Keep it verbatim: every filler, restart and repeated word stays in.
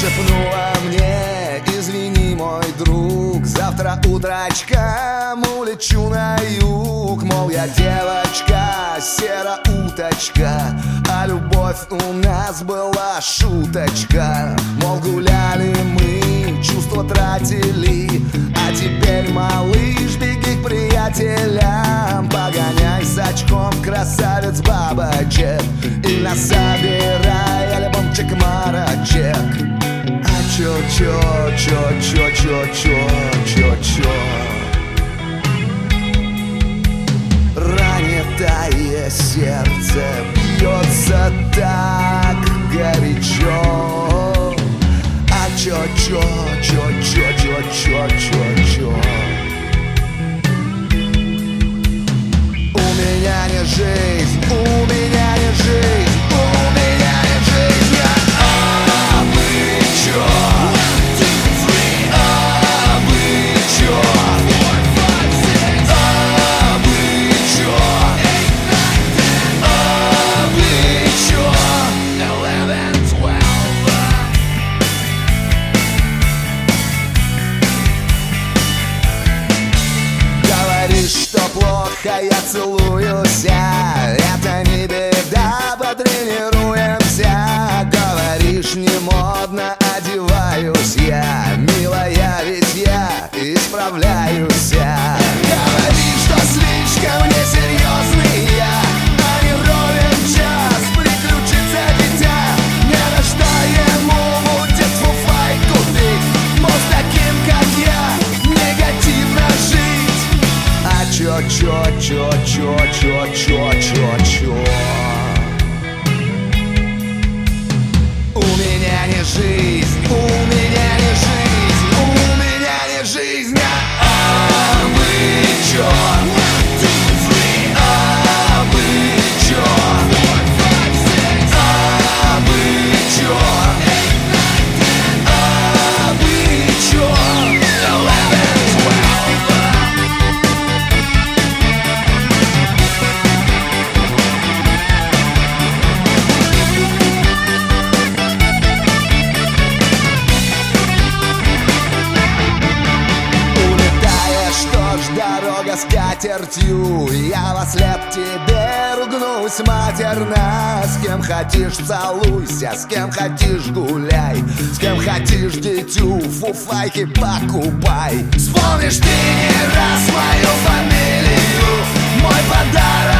шепнула мне: извини, мой друг, завтра утрачком улечу на юг. Мол, я девочка, сероуточка, а любовь у нас была шуточка. Мол, гуляли мы, чувства тратили, а теперь, малыш, беги к приятелям. Погоняй с очком красавец бабочек и насобирай альбомчик марочек. А чё, чё, чё, чё, чё, чё, чё, чё ранитое сердце бьется так горячо. А чё, чё, чё, чё, чё, чё, чё, чё у меня не жизнь, у меня не жизнь, у меня не жизнь. Я а вы чё? А вы чё? А вы чё? А вы чё? Говоришь, что плохо я целуюсь, это не беда, потренируемся. Говоришь, не модно одеваюсь я, милая, ведь я исправляюсь. Говоришь, что слишком несерьезный я, а не ровен час приключится дитя. Не на что ему будет фуфай купить, мол, с таким, как я, негативно жить. А чё, чё, чё, чё, чё, чё, чё, чё у меня не жизнь, у меня не жизнь, у меня не жизнь. А вы чё? А вы чё? А вы чё? А вы чё? Дорога скатертью, я во след тебе ругнусь матерно. С кем хотишь целуйся, с кем хотишь гуляй, с кем хотишь дитю фуфайки покупай. Вспомнишь ты не раз мою фамилию, мой подарок